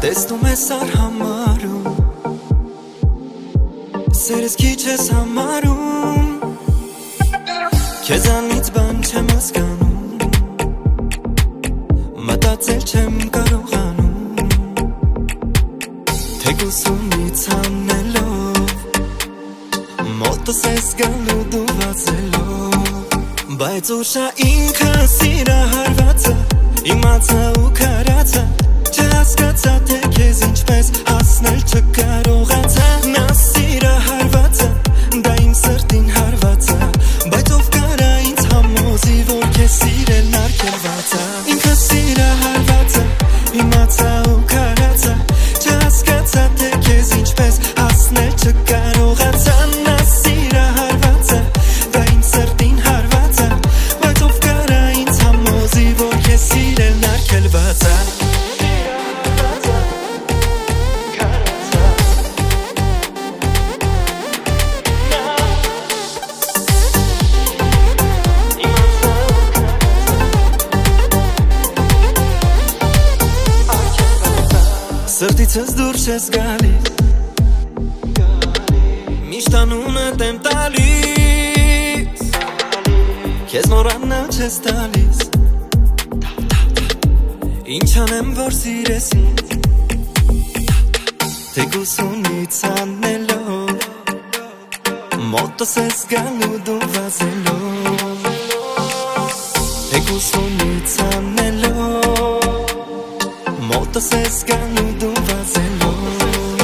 Տեսնում ես արհամարում Սերս քիչ ես համարում Քեզանից բան չեմ հասկանում Մտածել չեմ կարողանում Թեկուզ ունից անելով Մոտս ես գալու դու վազելով Բայց ուշա ինքը սիրահարվածը Իմացա ու քարացա Չհասկացա թե քեզ ինչպես հասնել չկարողացա Նա սիրահարվածը, դա իմ սրտին հարվածը Բայց ով կարա ինձ համոզի, որ քեզ սիրելն արգելված է Ինքը սիրահարվածը, իմացա ու քարացա Չհասկացա թե քեզ ինչպես հասնել չկարողացա Նա սիրահարվածը, դա իմ սրտին հարվածը Բայց ով կարա ինձ համոզի, որ քեզ սիրելն արգելված է Սրտիցս դուրս ես գալիս Միշտ անունդ եմ տալիս Քեզ մոռանալ չես տալիս Ինչ անեմ որ սիրես ինձ Թեկուզ ունից անելով Մոտս ես գալու դու վազելով Թեկուզ ունից անելով Մոտս ես գալու դու վազելով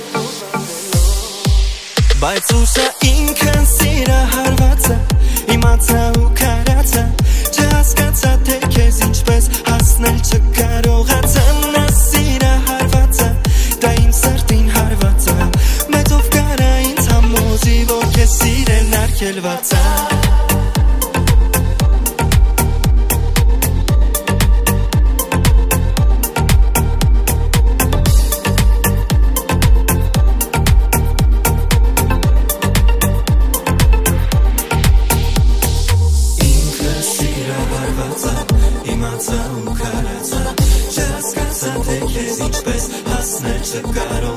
Բայց ուշա ինքն սիրահարվածը Իմացա ու քարացա Չհասկացա թե քեզ ինչպես հասնել չկարողացա Նա սիրահարվածը, դա իմ սրտին հարվածը Բայց ով կարա ինձ համոզի, որ քեզ սիրելն արգելված է Իմացա ու քարացա Չհասկացա թե քեզ ինչպես հասնել չկարողացա